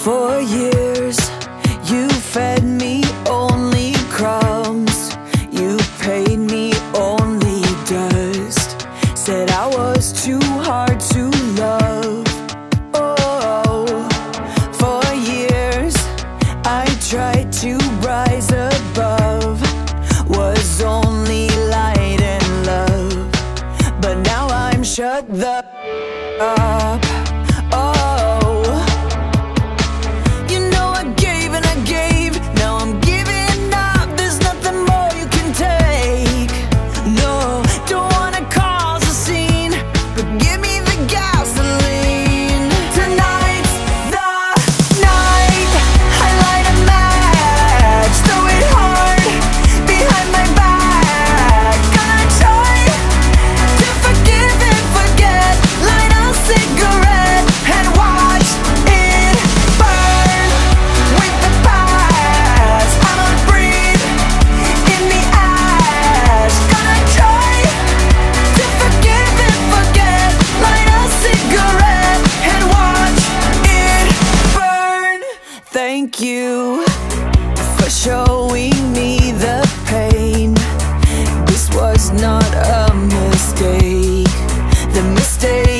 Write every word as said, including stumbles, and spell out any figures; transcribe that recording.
For years, you fed me only crumbs. You paid me only dust. Said I was too hard to love. Oh, for years, I tried to rise above. Was only light and love. But now I'm shut the up. Oh, you know I gave and I gave. Now I'm giving up. There's nothing more you can take. No, don't wanna cause a scene, but give me the gasoline. Tonight's the night. I light a match, throw it hard behind my back. Gonna try to forgive and forget. Light a cigarette and watch it burn. With the past, I'ma breathe in the ash. Gonna try to forgive and forget. Light a cigarette and watch it burn. Thank you for showing me the pain. This was not a mistake. The mistake